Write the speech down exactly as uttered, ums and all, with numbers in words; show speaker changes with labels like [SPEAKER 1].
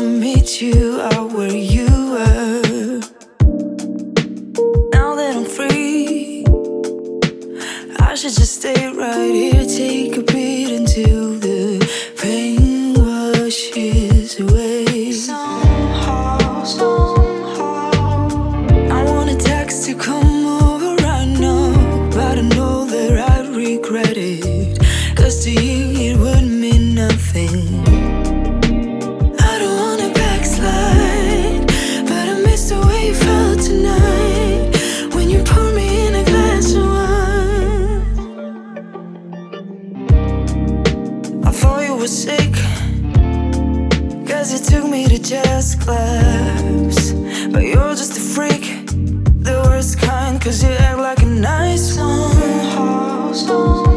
[SPEAKER 1] meet you out where you were. Now that I'm free, I should just stay right here, take a beat until the pain washes away. Somehow, somehow, I want a text to come over right now, but I know that I'd regret it, 'cause to you it would mean nothing. I don't wanna backslide, but I miss the way you felt tonight when you poured me in a glass of wine. I thought you were sick, 'cause it took me to jazz class, but you're just a freak, the worst kind, 'cause you act like a nice one. Somehow, somehow